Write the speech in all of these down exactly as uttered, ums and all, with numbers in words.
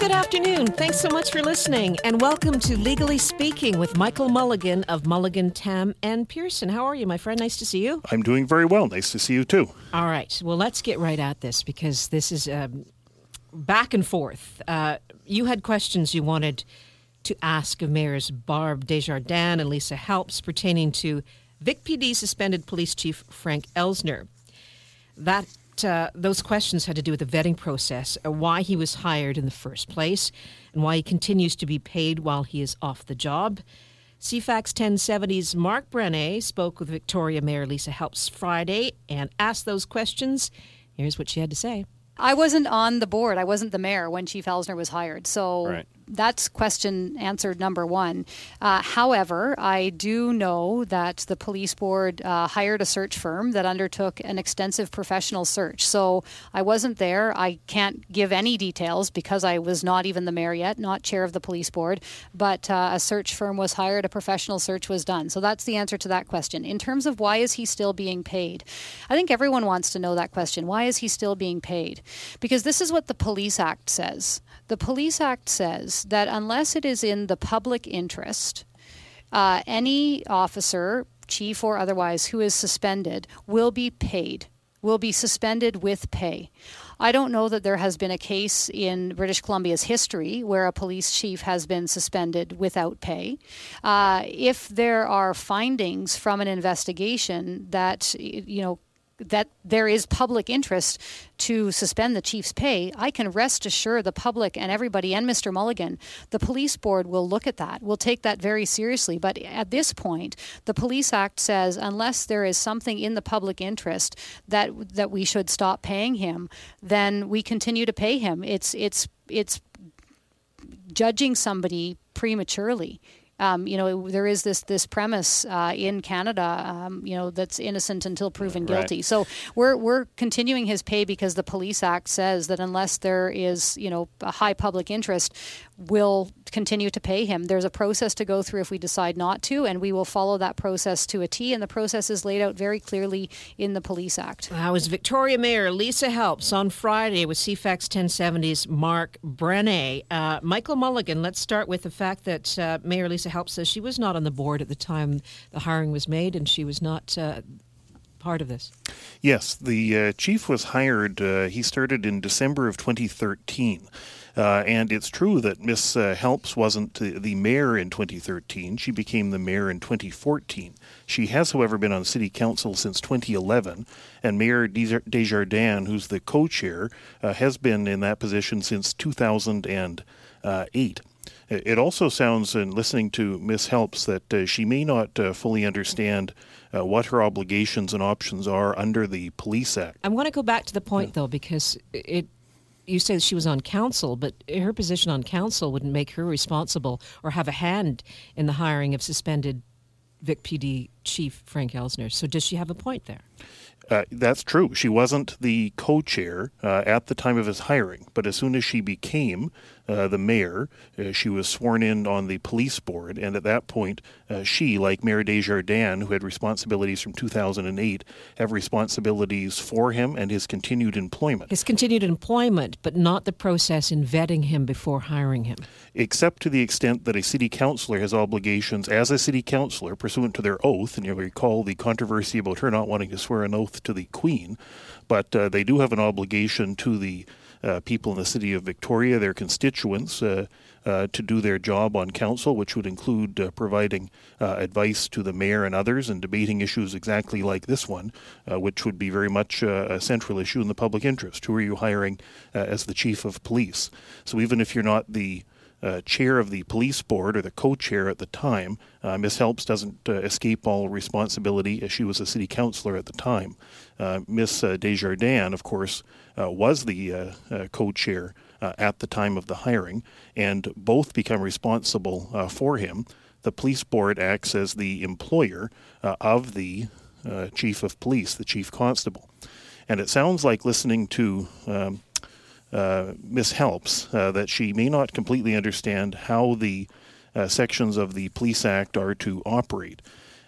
good afternoon. Thanks so much for listening, and welcome to Legally Speaking with Michael Mulligan of Mulligan, Tam and Pearson. How are you, my friend? Nice to see you. I'm doing very well. Nice to see you, too. All right. Well, let's get right at this because this is um, back and forth. Uh, you had questions you wanted to ask of Mayors Barb Desjardins and Lisa Helps pertaining to Vic P D suspended Police Chief Frank Elsner. That Uh, those questions had to do with the vetting process, uh, why he was hired in the first place, and why he continues to be paid while he is off the job. C FAX ten seventy's Mark Brené spoke with Victoria Mayor Lisa Helps Friday and asked those questions. Here's what she had to say. I wasn't on the board. I wasn't the mayor when Chief Elsner was hired. So right. That's question answered number one. Uh, however, I do know that the police board uh, hired a search firm that undertook an extensive professional search. So I wasn't there. I can't give any details because I was not even the mayor yet, not chair of the police board. But uh, a search firm was hired, a professional search was done. So that's the answer to that question. In terms of why is he still being paid, I think everyone wants to know that question. Why is he still being paid? Because this is what the Police Act says. The Police Act says that unless it is in the public interest, uh, any officer, chief or otherwise, who is suspended will be paid, will be suspended with pay. I don't know that there has been a case in British Columbia's history where a police chief has been suspended without pay. Uh, if there are findings from an investigation that, you know, that there is public interest to suspend the chief's pay, I can rest assured the public and everybody and Mister Mulligan, the police board will look at that, will take that very seriously. But at this point, the Police Act says unless there is something in the public interest that that we should stop paying him, then we continue to pay him. It's it's it's judging somebody prematurely. Um, you know, there is this this premise uh, in Canada, um, you know, that's innocent until proven guilty. Right. So we're we're continuing his pay because the Police Act says that unless there is, you know, a high public interest, we'll continue to pay him. There's a process to go through if we decide not to, and we will follow that process to a T. And the process is laid out very clearly in the Police Act. That was Victoria Mayor Lisa Helps on Friday with C FAX ten seventy's Mark Brené. Uh, Michael Mulligan, let's start with the fact that uh, Mayor Lisa Helps says she was not on the board at the time the hiring was made, and she was not uh, part of this. Yes, the uh, chief was hired. Uh, he started in December of twenty thirteen. Uh, and it's true that Miss Uh, Helps wasn't uh, the mayor in twenty thirteen. She became the mayor in twenty fourteen. She has, however, been on city council since twenty eleven, and Mayor Desjardins, who's the co-chair, uh, has been in that position since two thousand eight. It also sounds, in listening to Miss Helps, that uh, she may not uh, fully understand uh, what her obligations and options are under the Police Act. I want to go back to the point, yeah. though, because it. You say that she was on council, but her position on council wouldn't make her responsible or have a hand in the hiring of suspended Vic P D Chief Frank Elsner. So does she have a point there? Uh, that's true. She wasn't the co-chair uh, at the time of his hiring, but as soon as she became uh, the mayor, uh, she was sworn in on the police board, and at that point, uh, she, like Mayor Desjardins, who had responsibilities from two thousand eight, have responsibilities for him and his continued employment. His continued employment, but not the process in vetting him before hiring him. Except to the extent that a city councillor has obligations as a city councillor pursuant to their oath, and you'll recall the controversy about her not wanting to swear an oath to the Queen, but uh, they do have an obligation to the uh, people in the city of Victoria, their constituents, uh, uh, to do their job on council, which would include uh, providing uh, advice to the mayor and others and debating issues exactly like this one, uh, which would be very much uh, a central issue in the public interest. Who are you hiring uh, as the chief of police? So even if you're not the Uh, chair of the police board or the co-chair at the time, uh, Miss Helps doesn't uh, escape all responsibility as she was a city councillor at the time. Uh, Miss Uh, Desjardins, of course, uh, was the uh, uh, co-chair uh, at the time of the hiring, and both become responsible uh, for him. The police board acts as the employer uh, of the uh, chief of police, the chief constable. And it sounds like, listening to um, Uh, Miss Helps, uh, that she may not completely understand how the uh, sections of the Police Act are to operate.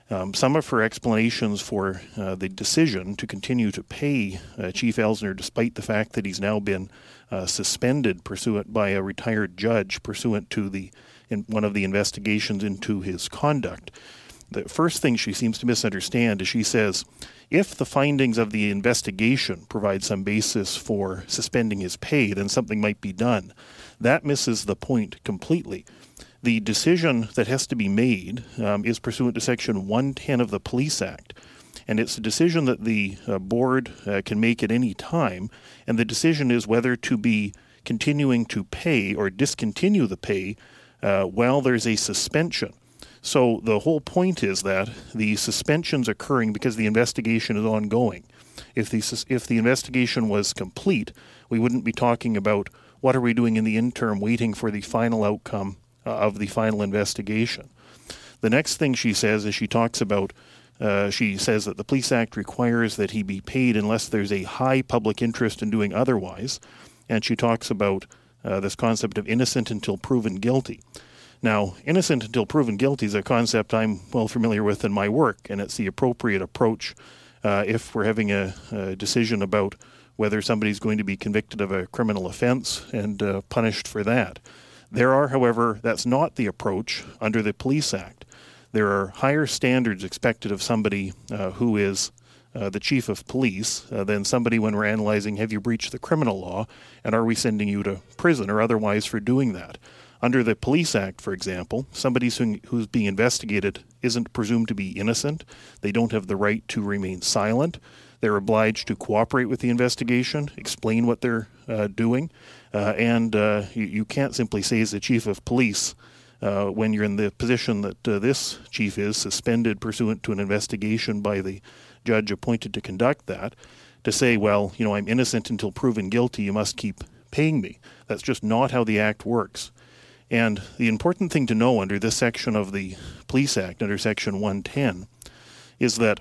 Um, some of her explanations for uh, the decision to continue to pay uh, Chief Elsner, despite the fact that he's now been uh, suspended pursuant by a retired judge pursuant to the in one of the investigations into his conduct. The first thing she seems to misunderstand is she says, if the findings of the investigation provide some basis for suspending his pay, then something might be done. That misses the point completely. The decision that has to be made um, is pursuant to Section one ten of the Police Act, and it's a decision that the uh, board uh, can make at any time, and the decision is whether to be continuing to pay or discontinue the pay uh, while there's a suspension. So the whole point is that the suspension's occurring because the investigation is ongoing. If the, if the investigation was complete, we wouldn't be talking about what are we doing in the interim waiting for the final outcome of the final investigation. The next thing she says is she talks about, uh, she says that the Police Act requires that he be paid unless there's a high public interest in doing otherwise, and she talks about uh, this concept of innocent until proven guilty. Now, innocent until proven guilty is a concept I'm well familiar with in my work, and it's the appropriate approach uh, if we're having a, a decision about whether somebody's going to be convicted of a criminal offense and uh, punished for that. There are, however, that's not the approach under the Police Act. There are higher standards expected of somebody uh, who is uh, the chief of police uh, than somebody when we're analyzing, have you breached the criminal law, and are we sending you to prison or otherwise for doing that? Under the Police Act, for example, somebody who's being investigated isn't presumed to be innocent. They don't have the right to remain silent. They're obliged to cooperate with the investigation, explain what they're uh, doing, uh, and uh, you, you can't simply say as the chief of police, uh, when you're in the position that uh, this chief is, suspended pursuant to an investigation by the judge appointed to conduct that, to say, well, you know, I'm innocent until proven guilty, you must keep paying me. That's just not how the Act works. And the important thing to know under this section of the Police Act, under Section one ten, is that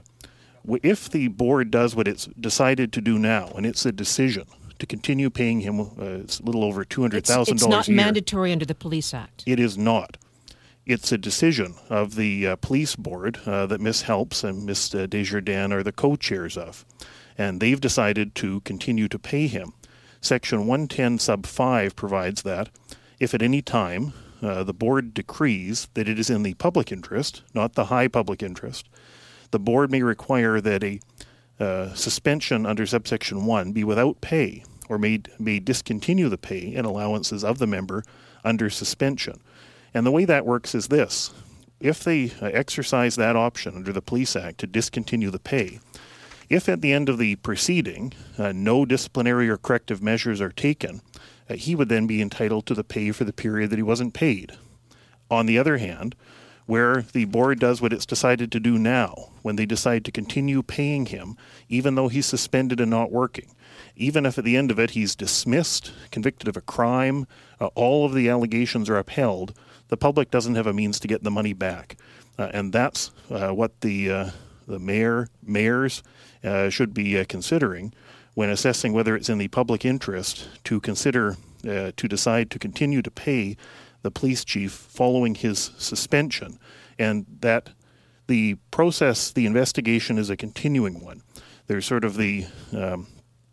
if the board does what it's decided to do now, and it's a decision to continue paying him, uh, it's a little over two hundred thousand dollars a year. It's not mandatory under the Police Act. It is not. It's a decision of the uh, police board uh, that Miz Helps and Miz Uh, Desjardins are the co-chairs of, and they've decided to continue to pay him. Section one ten sub five provides that if at any time uh, the board decrees that it is in the public interest, not the high public interest, the board may require that a uh, suspension under subsection one be without pay or may, may discontinue the pay and allowances of the member under suspension. And the way that works is this. If they uh, exercise that option under the Police Act to discontinue the pay, if at the end of the proceeding uh, no disciplinary or corrective measures are taken, uh, he would then be entitled to the pay for the period that he wasn't paid. On the other hand, where the board does what it's decided to do now, when they decide to continue paying him, even though he's suspended and not working, even if at the end of it he's dismissed, convicted of a crime, uh, all of the allegations are upheld, the public doesn't have a means to get the money back. Uh, and that's uh, what the uh, the mayor, mayors uh, should be uh, considering when assessing whether it's in the public interest to consider, uh, to decide to continue to pay the police chief following his suspension, and that the process, the investigation is a continuing one. There's sort of the, um,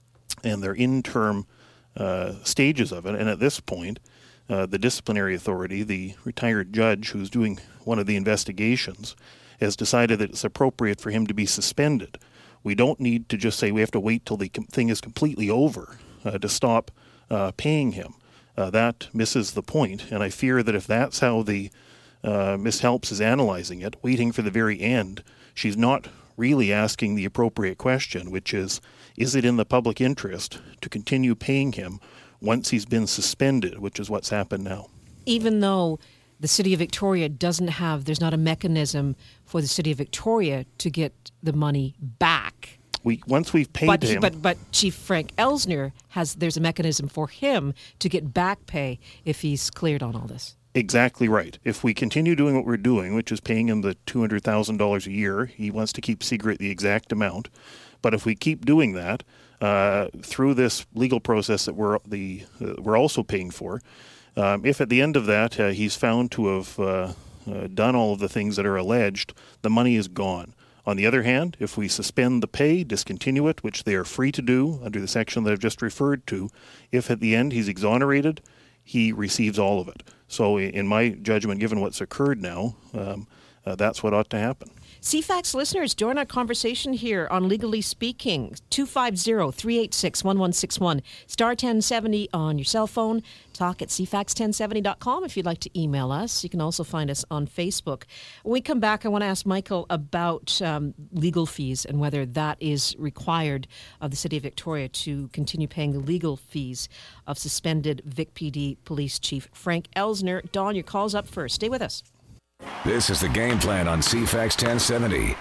and they're interim uh, stages of it, and at this point, uh, the disciplinary authority, the retired judge who's doing one of the investigations, has decided that it's appropriate for him to be suspended. We don't need to just say we have to wait till the com- thing is completely over uh, to stop uh, paying him. Uh, that misses the point, and I fear that if that's how the uh, Miz Helps is analyzing it, waiting for the very end, she's not really asking the appropriate question, which is, is it in the public interest to continue paying him once he's been suspended, which is what's happened now? Even though the City of Victoria doesn't have, there's not a mechanism for the City of Victoria to get the money back. We, once we've paid but, him, but but Chief Frank Elsner has. There's a mechanism for him to get back pay if he's cleared on all this. Exactly right. If we continue doing what we're doing, which is paying him the two hundred thousand dollars a year, he wants to keep secret the exact amount. But if we keep doing that uh, through this legal process that we're the uh, we're also paying for, um, if at the end of that uh, he's found to have uh, uh, done all of the things that are alleged, the money is gone. On the other hand, if we suspend the pay, discontinue it, which they are free to do under the section that I've just referred to, if at the end he's exonerated, he receives all of it. So in my judgment, given what's occurred now, um, uh, that's what ought to happen. C FAX listeners, join our conversation here on Legally Speaking. two five zero, three eight six, one one six one. Star ten seventy on your cell phone. Talk at c fax ten seventy dot com if you'd like to email us. You can also find us on Facebook. When we come back, I want to ask Michael about um, legal fees and whether that is required of the City of Victoria to continue paying the legal fees of suspended Vic P D Police Chief Frank Elsner. Dawn, your call's up first. Stay with us. This is the Game Plan on C FAX ten seventy.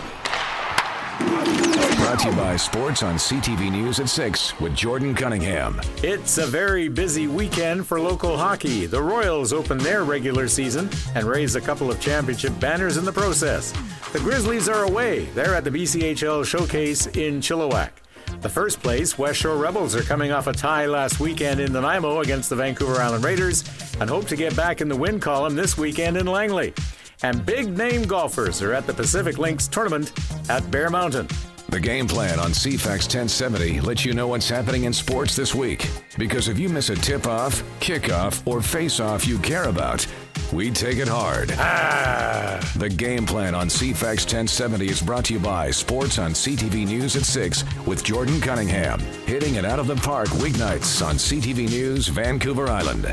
Brought to you by Sports on C T V News at six with Jordan Cunningham. It's a very busy weekend for local hockey. The Royals open their regular season and raise a couple of championship banners in the process. The Grizzlies are away. They're at the B C H L Showcase in Chilliwack. The first place, West Shore Rebels, are coming off a tie last weekend in Nanaimo against the Vancouver Island Raiders and hope to get back in the win column this weekend in Langley. And big-name golfers are at the Pacific Links Tournament at Bear Mountain. The Game Plan on C FAX ten seventy lets you know what's happening in sports this week. Because if you miss a tip-off, kickoff, or face-off you care about, we take it hard. Ah. The Game Plan on C FAX ten seventy is brought to you by Sports on C T V News at six with Jordan Cunningham. Hitting it out of the park weeknights on C T V News Vancouver Island.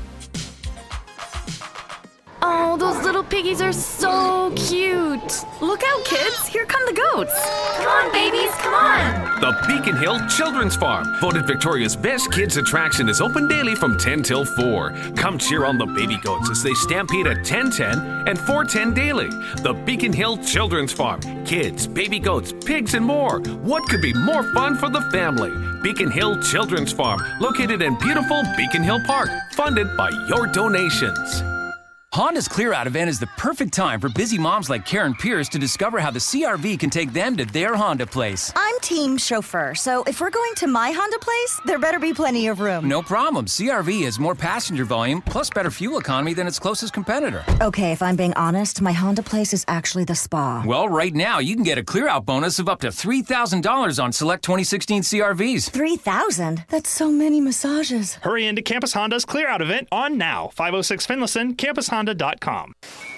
Oh, those little piggies are so cute. Look out, kids. Here come the goats. Come on, babies, come on. The Beacon Hill Children's Farm, voted Victoria's best kids attraction, is open daily from ten till four. Come cheer on the baby goats as they stampede at ten ten and four ten daily. The Beacon Hill Children's Farm. Kids, baby goats, pigs, and more. What could be more fun for the family? Beacon Hill Children's Farm, located in beautiful Beacon Hill Park, funded by your donations. Honda's Clear Out event is the perfect time for busy moms like Karen Pierce to discover how the C R V can take them to their Honda place. I'm team chauffeur, so if we're going to my Honda place, there better be plenty of room. No problem. C R V has more passenger volume, plus better fuel economy than its closest competitor. Okay, if I'm being honest, my Honda place is actually the spa. Well, right now, you can get a Clear Out bonus of up to three thousand dollars on select twenty sixteen C R Vs. three thousand dollars? That's so many massages. Hurry into Campus Honda's Clear Out event on now. five oh six Finlayson, campus honda dot com.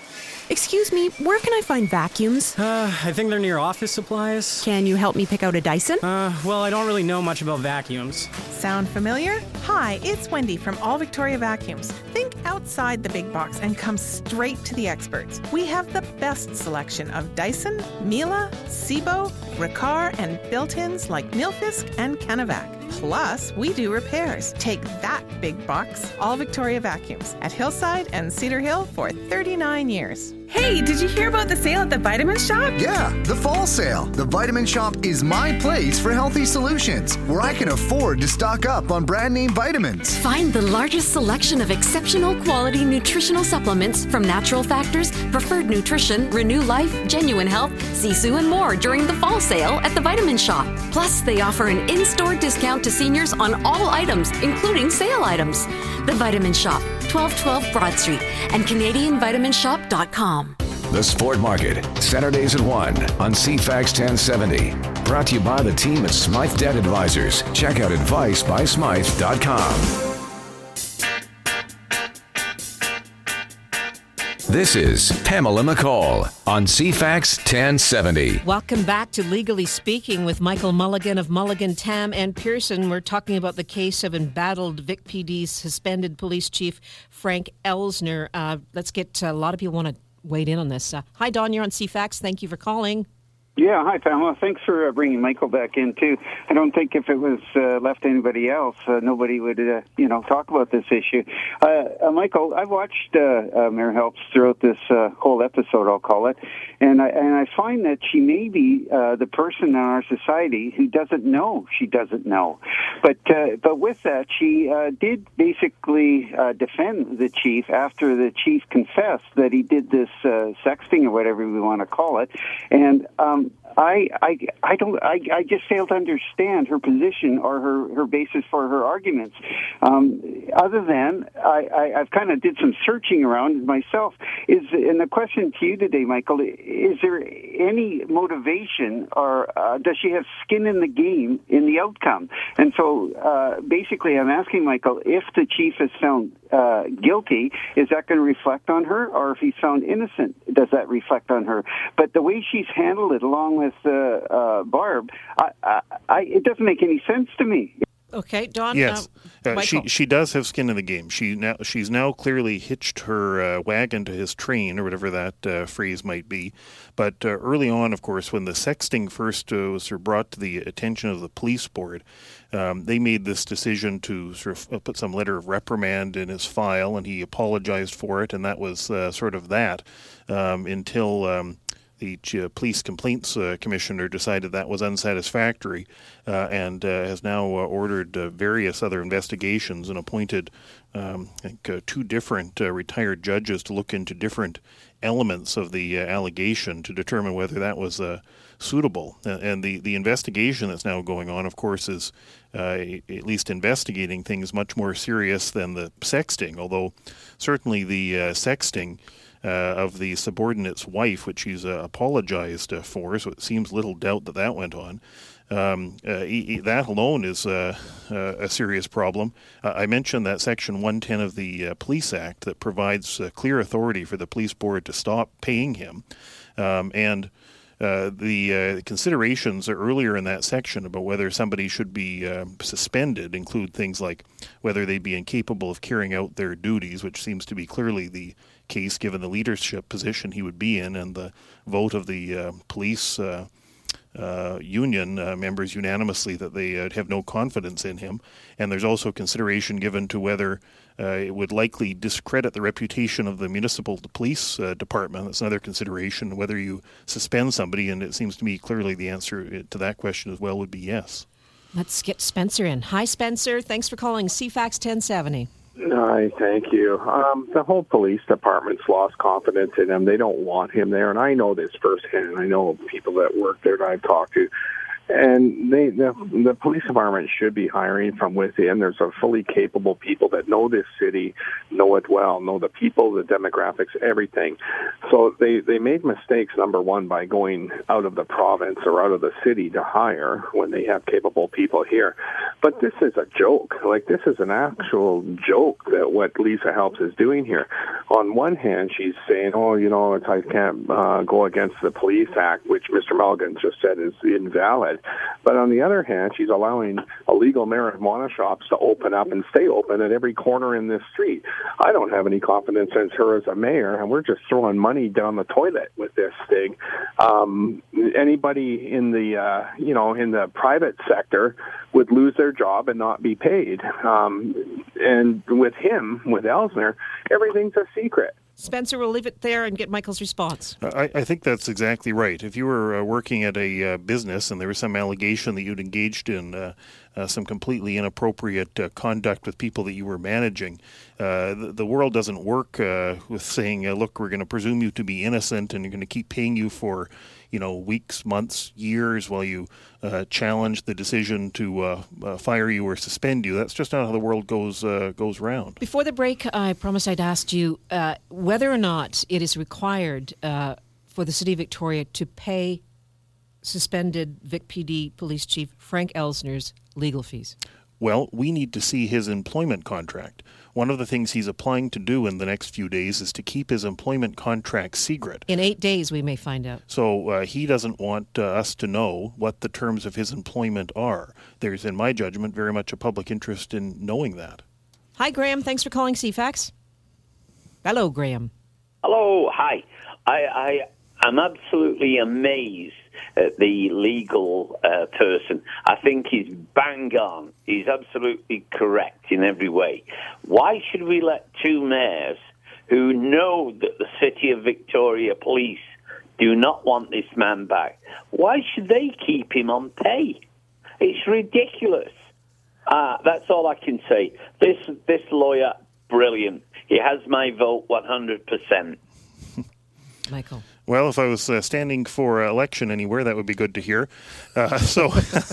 Excuse me, where can I find vacuums? Uh, I think they're near office supplies. Can you help me pick out a Dyson? Uh, well, I don't really know much about vacuums. Sound familiar? Hi, it's Wendy from All Victoria Vacuums. Think outside the big box and come straight to the experts. We have the best selection of Dyson, Miele, Sebo, Riccar, and built-ins like Nilfisk and Canavac. Plus, we do repairs. Take that big box, All Victoria Vacuums, at Hillside and Cedar Hill for thirty-nine years. Hey, did you hear about the sale at the Vitamin Shop? Yeah, the fall sale. The Vitamin Shop is my place for healthy solutions, where I can afford to stock up on brand name vitamins. Find the largest selection of exceptional quality nutritional supplements from Natural Factors, Preferred Nutrition, Renew Life, Genuine Health, Sisu, and more during the fall sale at the Vitamin Shop. Plus, they offer an in-store discount to seniors on all items, including sale items. The Vitamin Shop, twelve twelve Broad Street, and Canadian Vitamin Shop dot com. The Sport Market, Saturdays at one on C FAX ten seventy. Brought to you by the team at Smythe Debt Advisors. Check out advice by smythe dot com. This is Pamela McCall on C FAX ten seventy. Welcome back to Legally Speaking with Michael Mulligan of Mulligan, Tam and Pearson. We're talking about the case of embattled Vic P D's suspended police chief Frank Elsner. Uh, let's get uh, a lot of people want to weigh in on this. Uh, hi, Don. You're on C FAX. Thank you for calling. Yeah, hi, Pamela. Thanks for uh, bringing Michael back in, too. I don't think if it was uh, left to anybody else, uh, nobody would, uh, you know, talk about this issue. Uh, uh, Michael, I've watched uh, uh, Mayor Helps throughout this uh, whole episode, I'll call it, and I, and I find that she may be uh, the person in our society who doesn't know she doesn't know. But uh, but with that, she uh, did basically uh, defend the chief after the chief confessed that he did this uh, sexting or whatever we want to call it, and um, I, I, I don't. I, I just fail to understand her position or her, her basis for her arguments. Um, other than I, I, I've kind of did some searching around myself. Is and the question to you today, Michael, is there any motivation or uh, does she have skin in the game in the outcome? And so, uh, basically, I'm asking Michael, if the chief is found uh, guilty, is that going to reflect on her, or if he's found innocent, does that reflect on her? But the way she's handled it, along with uh, uh, Barb, I, I, I, it doesn't make any sense to me. Okay, Don. Yes, uh, uh, she she does have skin in the game. She now she's now clearly hitched her uh, wagon to his train, or whatever that uh, phrase might be. But uh, early on, of course, when the sexting first uh, was sort of brought to the attention of the police board, um, they made this decision to sort of put some letter of reprimand in his file, and he apologized for it, and that was uh, sort of that um, until. Um, The uh, police complaints uh, commissioner decided that was unsatisfactory uh, and uh, has now uh, ordered uh, various other investigations and appointed um, I think, uh, two different uh, retired judges to look into different elements of the uh, allegation to determine whether that was uh, suitable. Uh, and the, the investigation that's now going on, of course, is uh, at least investigating things much more serious than the sexting, although certainly the uh, sexting Uh, of the subordinate's wife, which he's uh, apologized uh, for, so it seems little doubt that that went on. Um, uh, he, he, that alone is uh, uh, a serious problem. Uh, I mentioned that Section one ten of the uh, Police Act that provides uh, clear authority for the police board to stop paying him. Um, and Uh, the uh, considerations earlier in that section about whether somebody should be uh, suspended include things like whether they'd be incapable of carrying out their duties, which seems to be clearly the case given the leadership position he would be in, and the vote of the uh, police uh, uh, union uh, members unanimously that they uh, have no confidence in him. And there's also consideration given to whether Uh, it would likely discredit the reputation of the municipal police uh, department. That's another consideration, whether you suspend somebody, and it seems to me clearly the answer to that question as well would be yes. Let's get Spencer in. Hi, Spencer. Thanks for calling C FAX ten seventy. Hi, thank you. Um, the whole police department's lost confidence in him. They don't want him there, and I know this firsthand. I know people that work there that I've talked to. And they, the, the police department should be hiring from within. There's a fully capable people that know this city, know it well, know the people, the demographics, everything. So they, they made mistakes, number one, by going out of the province or out of the city to hire when they have capable people here. But this is a joke. Like, this is an actual joke that what Lisa Helps is doing here. On one hand, she's saying, oh, you know, I can't uh, go against the Police Act, which Mister Mulligan just said is invalid. But on the other hand, she's allowing illegal marijuana shops to open up and stay open at every corner in this street. I don't have any confidence in her as a mayor, and we're just throwing money down the toilet with this thing. Um, anybody in the, uh, you know, in the private sector would lose their job and not be paid. Um, and with him, with Elsner, everything's a secret. Spencer, we'll leave it there and get Michael's response. I, I think that's exactly right. If you were uh, working at a uh, business and there was some allegation that you'd engaged in uh, uh, some completely inappropriate uh, conduct with people that you were managing, uh, the, the world doesn't work uh, with saying, uh, look, we're going to presume you to be innocent and you're going to keep paying you for, you know, weeks, months, years while you uh, challenge the decision to uh, uh, fire you or suspend you. That's just not how the world goes uh, goes round. Before the break, I promised I'd ask you uh, whether or not it is required uh, for the City of Victoria to pay suspended Vic P D Police Chief Frank Elsner's legal fees. Well, we need to see his employment contract. One of the things he's applying to do in the next few days is to keep his employment contract secret. In eight days, we may find out. So uh, he doesn't want uh, us to know what the terms of his employment are. There's, in my judgment, very much a public interest in knowing that. Hi, Graham. Thanks for calling C FAX. Hello, Graham. Hello. Hi. I, I am absolutely amazed at the legal uh, person. I think he's bang on. He's absolutely correct in every way. Why should we let two mayors who know that the City of Victoria Police do not want this man back, why should they keep him on pay? It's ridiculous. Uh, that's all I can say. This this lawyer, brilliant. He has my vote one hundred percent. Michael. Well, if I was uh, standing for election anywhere, that would be good to hear. Uh, so,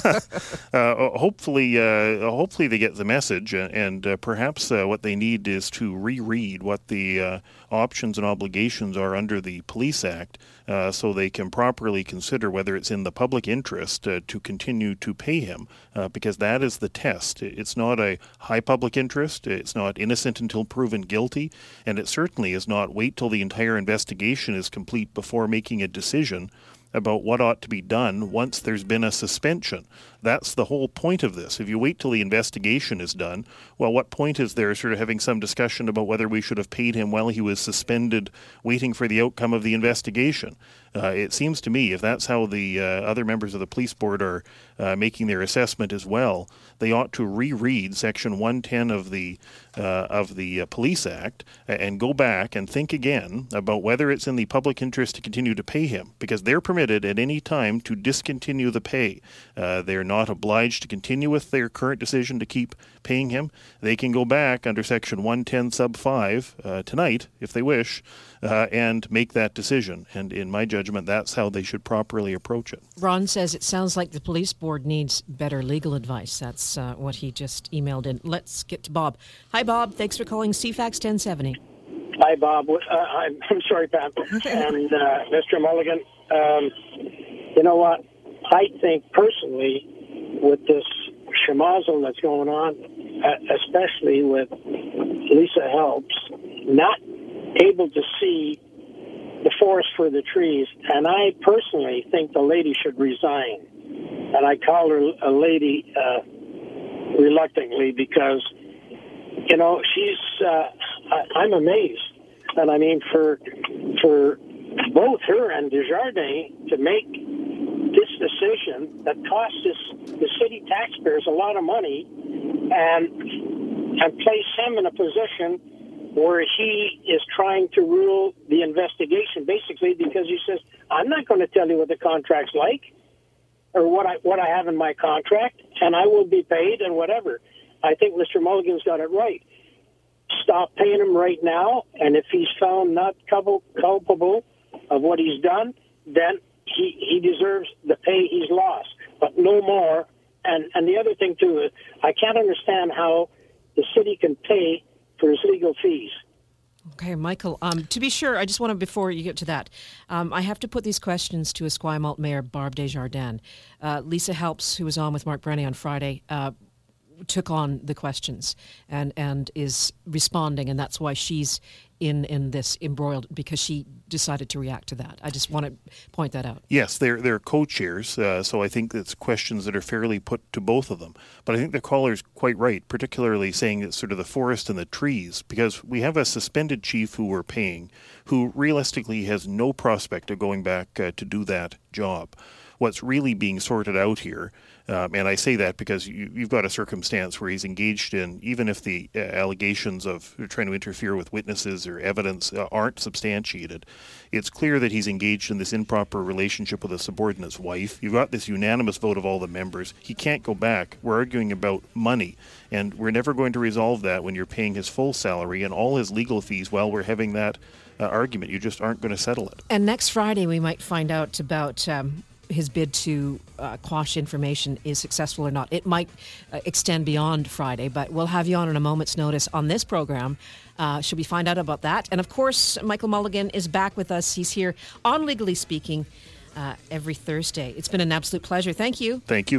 uh, hopefully, uh, hopefully they get the message, and uh, perhaps uh, what they need is to reread what the uh, options and obligations are under the Police Act, uh, so they can properly consider whether it's in the public interest uh, to continue to pay him, uh, because that is the test. It's not a high public interest. It's not innocent until proven guilty, and it certainly is not wait till the entire investigation is complete before making a decision about what ought to be done once there's been a suspension. That's the whole point of this. If you wait till the investigation is done, well, what point is there sort of having some discussion about whether we should have paid him while he was suspended, waiting for the outcome of the investigation? Uh, it seems to me if that's how the uh, other members of the police board are uh, making their assessment as well, they ought to reread Section one ten of the uh, of the uh, Police Act and go back and think again about whether it's in the public interest to continue to pay him, because they're permitted at any time to discontinue the pay. Uh, they're not obliged to continue with their current decision to keep paying him. They can go back under Section one ten sub five uh, tonight, if they wish, uh, and make that decision. And in my judgment, that's how they should properly approach it. Ron says it sounds like the police board needs better legal advice. That's uh, what he just emailed in. Let's get to Bob. Hi, Bob. Thanks for calling C FAX ten seventy. Hi, Bob. Uh, I'm, I'm sorry, Pam. And uh, Mister Mulligan, um, you know what? I think personally, with this schmozzle that's going on, uh, especially with Lisa Helps, not able to see the forest for the trees, and I personally think the lady should resign. And I call her a lady uh, reluctantly because, you know, she's, uh, I, I'm amazed. And I mean, for for both her and Desjardins to make this decision that costs us, the city taxpayers, a lot of money, and and place him in a position where he is trying to rule the investigation, basically because he says, I'm not going to tell you what the contract's like or what I what I have in my contract, and I will be paid and whatever. I think Mister Mulligan's got it right. Stop paying him right now, and if he's found not culpable of what he's done, then he, he deserves the pay he's lost, but no more. And, and the other thing, too, is I can't understand how the city can pay for his legal fees. Okay, Michael, um, to be sure, I just want to, before you get to that, um, I have to put these questions to Esquimalt Mayor Barb Desjardins. Uh, Lisa Helps, who was on with Mark Brenny on Friday, uh, took on the questions and, and is responding, and that's why she's in, in this embroiled, because she decided to react to that. I just want to point that out. Yes, they're they're co-chairs, uh, so I think it's questions that are fairly put to both of them. But I think the caller's quite right, particularly saying it's sort of the forest and the trees, because we have a suspended chief who we're paying, who realistically has no prospect of going back uh, to do that job. What's really being sorted out here, um, and I say that because you, you've got a circumstance where he's engaged in, even if the uh, allegations of trying to interfere with witnesses or evidence uh, aren't substantiated, it's clear that he's engaged in this improper relationship with a subordinate's wife. You've got this unanimous vote of all the members. He can't go back. We're arguing about money, and we're never going to resolve that when you're paying his full salary and all his legal fees while we're having that uh, argument. You just aren't going to settle it. And next Friday we might find out about Um his bid to uh, quash information is successful or not. It might uh, extend beyond Friday, but we'll have you on in a moment's notice on this program. Uh, should we find out about that? And of course, Michael Mulligan is back with us. He's here on Legally Speaking uh, every Thursday. It's been an absolute pleasure. Thank you. Thank you.